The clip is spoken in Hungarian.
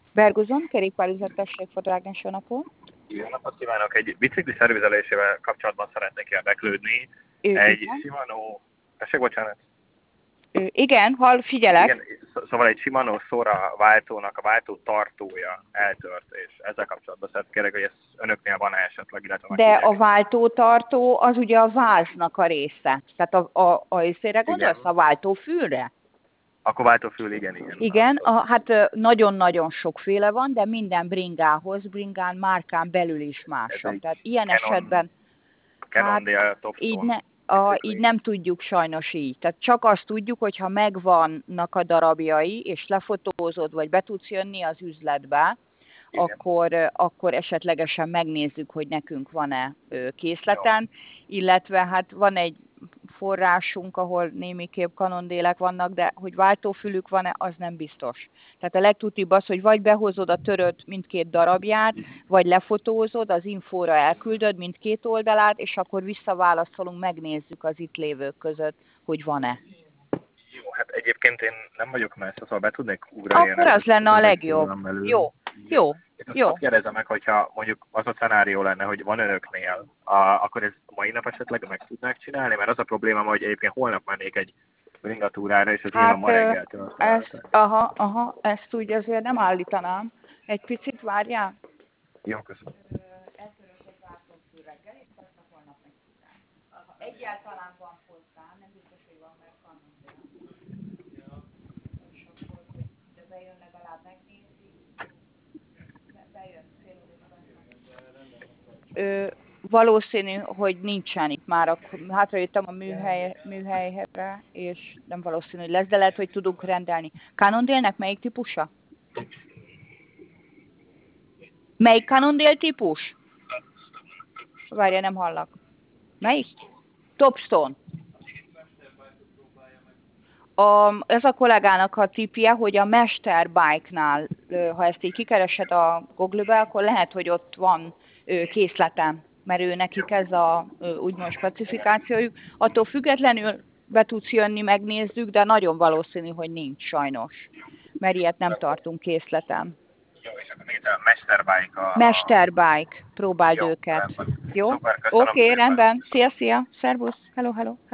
Bergozon, kerékpárüzlet, tessék, Fodor Ágnes, jó napot. Jó napot kívánok! Egy bicikli szervizelésével kapcsolatban szeretnék érdeklődni. Egy Igen. Shimano... Tessék, bocsánat? Igen, figyelek. Igen, szóval egy Shimano Sora váltónak a váltó tartója eltört, és ezzel kapcsolatban szeretnék, hogy ez önöknél van-e esetleg, illetve De a váltótartó az ugye a váznak a része. Tehát a részére gondolsz, igen. a váltófülre? Akkor váltófül, igen. Igen, hát nagyon-nagyon sokféle van, de minden bringán márkán belül is Ez másabb. egy Tehát ilyen esetben, hát Cannondale így, Topstone így bicikli. nem tudjuk sajnos így. Tehát csak azt tudjuk, hogy ha megvannak a darabjai, és lefotózod, vagy be tudsz jönni az üzletbe, Igen. akkor esetlegesen megnézzük, hogy nekünk van-e Jó. készleten, illetve hát van egy forrásunk, ahol némiképp kanondélek vannak, de hogy váltófülük van-e, az nem biztos. Tehát a legtutibb az, hogy vagy behozod a törött mindkét darabját, vagy lefotózod, az infóra elküldöd mindkét oldalát, és akkor visszaválaszolunk, megnézzük az itt lévők között, hogy van-e. Jó, hát egyébként én nem vagyok messze, szóval be tudnék ugrani. Akkor az lenne a legjobb. Jó. És azt kérdezem meg, hogyha mondjuk az a szenárió lenne, hogy van önöknél, akkor ez mai nap esetleg meg tudnák csinálni? Mert az a probléma, hogy egyébként holnap mennék egy bringatúrára, és az nyilván ma reggeltől. Ezt úgy azért nem állítanám. Egy picit várjál. Jó, köszönöm. Eltörös egy váltófül reggel, és persze holnap meg tudnám. Ha egyáltalán van hozzá, nem biztos, hogy van, mert kanondél. És akkor, de bejön legalább megnézi. Bejön fél órában. Valószínű, hogy nincsen itt már. Hátrajöttem a műhelyre, és nem valószínű, hogy lesz, de lehet, hogy tudunk rendelni. Cannondale-nek melyik típusa? Melyik Cannondale típus? Várja, nem hallak. Melyik? Topstone. Ez a kollégának a tippje, hogy a Mester Bike-nál, ha ezt így kikeresed a Google-be, akkor lehet, hogy ott van készleten, mert nekik ez a úgymond specifikációjuk. Attól függetlenül be tudsz jönni, megnézzük, de nagyon valószínű, hogy nincs sajnos, mert ilyet nem tartunk készleten. Jó, és akkor még a Mesterbike Mester Bike, próbáld Jó, őket. rendben. Jó? Szuper, köszönöm Oké, szépen. rendben. Szia, szervusz. Hello.